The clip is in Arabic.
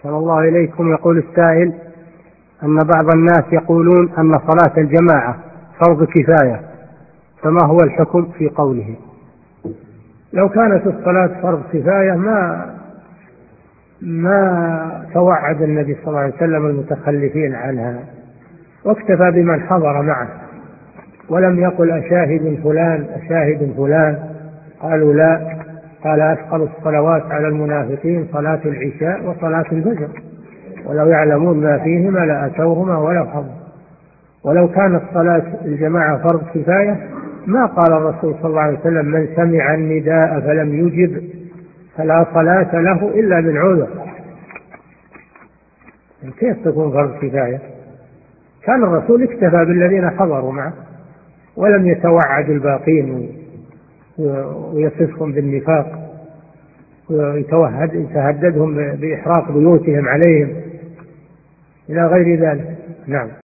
أحسن الله إليكم. يقول السائل أن بعض الناس يقولون أن صلاة الجماعة فرض كفاية، فما هو الحكم في قوله؟ لو كانت الصلاة فرض كفاية ما توعد النبي صلى الله عليه وسلم المتخلفين عنها، واكتفى بمن حضر معه، ولم يقل أشاهد فلان أشاهد فلان. قالوا لا، قال أثقل الصلوات على المنافقين صلاة العشاء وصلاة الفجر، ولو يعلمون ما فيهما لأتوهما ولو حضر. ولو كانت صلاة الجماعة فرض كفاية ما قال الرسول صلى الله عليه وسلم من سمع النداء فلم يجب فلا صلاة له إلا من عذر. كيف تكون فرض كفاية؟ كان الرسول اكتفى بالذين حضروا معه ولم يتوعد الباقين ويصفهم بالنفاق ويتهددهم بإحراق بيوتهم عليهم إلى غير ذلك. نعم.